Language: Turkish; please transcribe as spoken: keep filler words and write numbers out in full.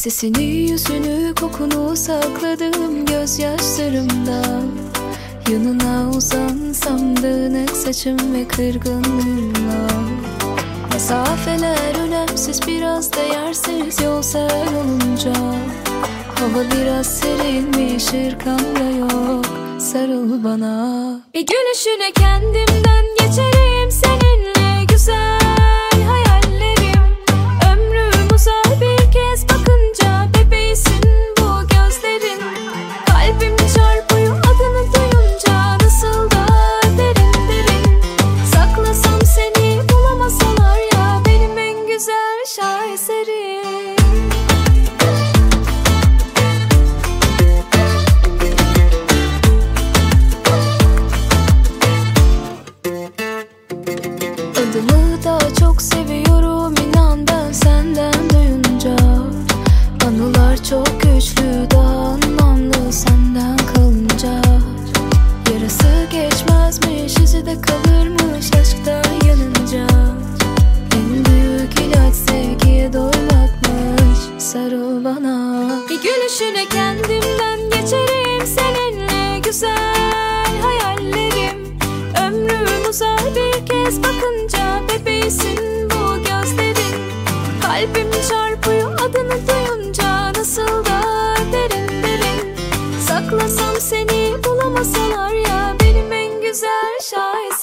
Sesini, yüzünü, kokunu sakladım gözyaşlarımda. Yanına uzansam dağınık saçım ve kırgınlığımla. Mesafeler önemsiz, biraz değersiz yol ser olunca. Hava biraz serilmiş, ırkamda yok, sarıl bana. Bir gülüşüne kendimden geçerim, seninle güzel hayallerim. Ömrüm uzar bir kez bakınca, bebeğisin bu gözlerin. Kalbim çarpıyor adını duyunca, nasıl da derin derin. Saklasam seni bulamasalar ya, benim en güzel şaheserim. Adımı daha çok seviyorum inan ben senden duyunca. Anılar çok güçlü, daha anlamlı senden kalınca. Yarası geçmezmiş, izi de kalırmış aşktan yanınca. En büyük ilaç sevgiye doymakmış, sarıl bana. Bir gülüşüne kendimden geçerim, seninle güzel hayallerim. Ömrüm uzar bir kez bakınca, bebeğisin bu gözlerin. Kalbim çarpıyor adını duyunca, nasıl da derin derin. Saklasam seni bulamasalar ya, benim en güzel şaheserim.